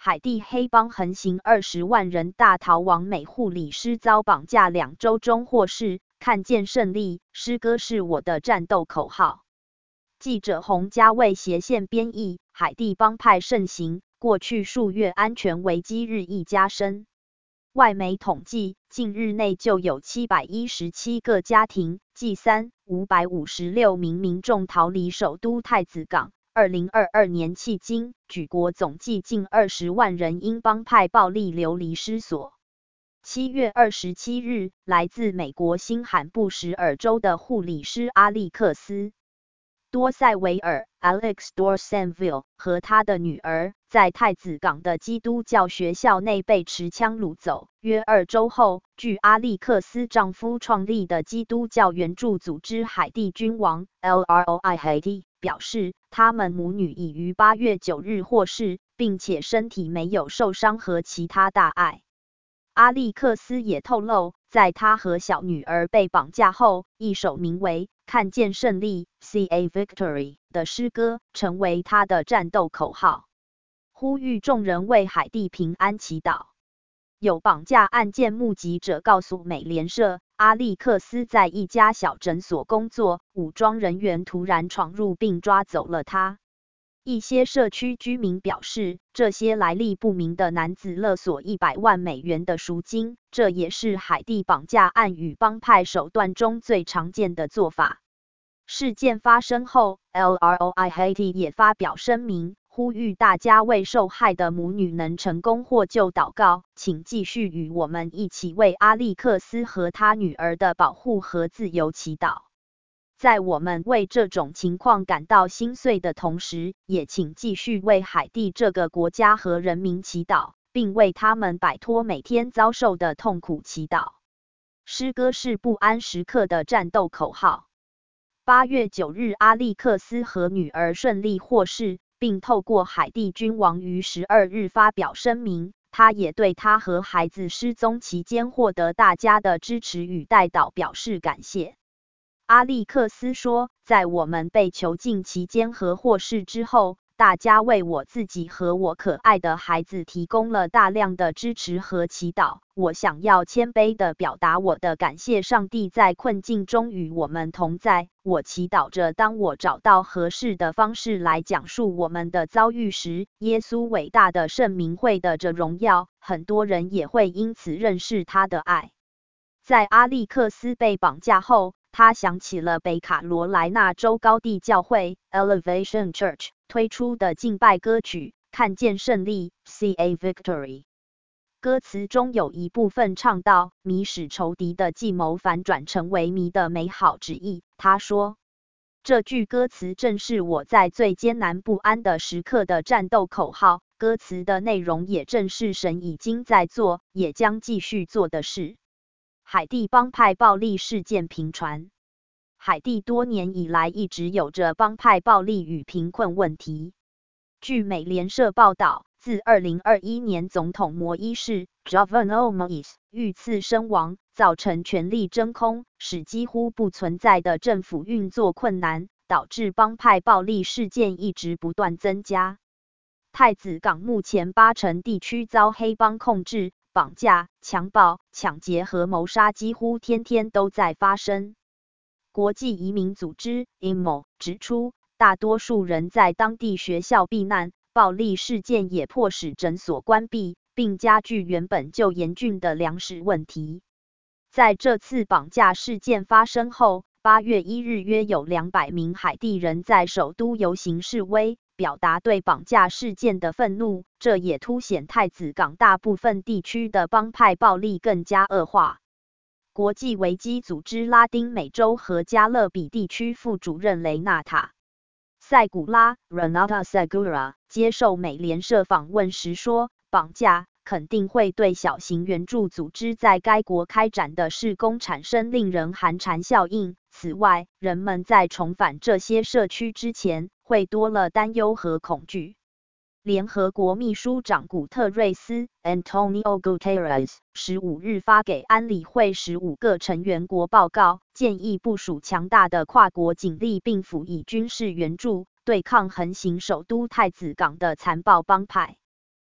海地黑帮横行20万人大逃亡，美护理师遭绑架2周中获释，看见胜利，诗歌是我的战斗口号。记者洪家为斜线编译，海地帮派盛行，过去数月安全危机日益加深。外媒统计，近日内就有717个家庭计556名民众逃离首都太子港。2022年迄今，举国总计近20万人因帮派暴力流离失所。7月27日，来自美国新罕布什尔州的护理师阿利克斯·多塞维尔 （Alex Dorsainville） 和他的女儿在太子港的基督教学校内被持枪掳走。约2周后，据阿利克斯丈夫创立的基督教援助组织海地君王 （LROI Haiti） 表示，他们母女已于8月9日获释，并且身体没有受伤和其他大碍。阿利克斯也透露，在他和小女儿被绑架后，一首名为《看见胜利》（See a Victory） 的诗歌成为他的战斗口号，呼吁众人为海地平安祈祷。有绑架案件目击者告诉美联社，阿利克斯在一家小诊所工作，武装人员突然闯入并抓走了他。一些社区居民表示，这些来历不明的男子勒索100万美元的赎金，这也是海地绑架案与帮派手段中最常见的做法。事件发生后 ，LROI Haiti 也发表声明，呼吁大家为受害的母女能成功获救祷告，请继续与我们一起为阿利克斯和他女儿的保护和自由祈祷。在我们为这种情况感到心碎的同时，也请继续为海地这个国家和人民祈祷，并为他们摆脱每天遭受的痛苦祈祷。诗歌是不安时刻的战斗口号。8月9日，阿利克斯和女儿顺利获释，并透过海地君王于12日发表声明，他也对他和孩子失踪期间获得大家的支持与代祷表示感谢。阿利克斯说，在我们被囚禁期间和获释之后，大家为我自己和我可爱的孩子提供了大量的支持和祈祷。我想要谦卑地表达我的感谢，上帝在困境中与我们同在。我祈祷着，当我找到合适的方式来讲述我们的遭遇时，耶稣伟大的圣名会得着荣耀，很多人也会因此认识他的爱。在阿利克斯被绑架后，他想起了北卡罗来纳州高地教会 Elevation Church 推出的敬拜歌曲《看见胜利》（See a Victory）。歌词中有一部分唱到，迷使仇敌的计谋反转成为迷的美好旨意。他说，这句歌词正是我在最艰难不安的时刻的战斗口号。歌词的内容也正是神已经在做，也将继续做的事。海地帮派暴力事件频传。海地多年以来一直有着帮派暴力与贫困问题。据美联社报道，自2021年总统摩伊士 Jovenel Moïse 遇刺身亡，造成权力真空，使几乎不存在的政府运作困难，导致帮派暴力事件一直不断增加。太子港目前80%地区遭黑帮控制，绑架、强暴、抢劫和谋杀几乎天天都在发生。国际移民组织 IMO 指出，大多数人在当地学校避难，暴力事件也迫使诊所关闭，并加剧原本就严峻的粮食问题。在这次绑架事件发生后，8月1日约有200名海地人在首都游行示威，表达对绑架事件的愤怒，这也凸显太子港大部分地区的帮派暴力更加恶化。国际危机组织拉丁美洲和加勒比地区副主任雷纳塔·塞古拉 （Renata Segura） 接受美联社访问时说，绑架肯定会对小型援助组织在该国开展的事工产生令人寒蝉效应。此外，人们在重返这些社区之前，会多了担忧和恐惧。联合国秘书长古特瑞斯 （Antonio Guterres） 15日发给安理会15个成员国报告，建议部署强大的跨国警力并辅以军事援助，对抗横行首都太子港的残暴帮派。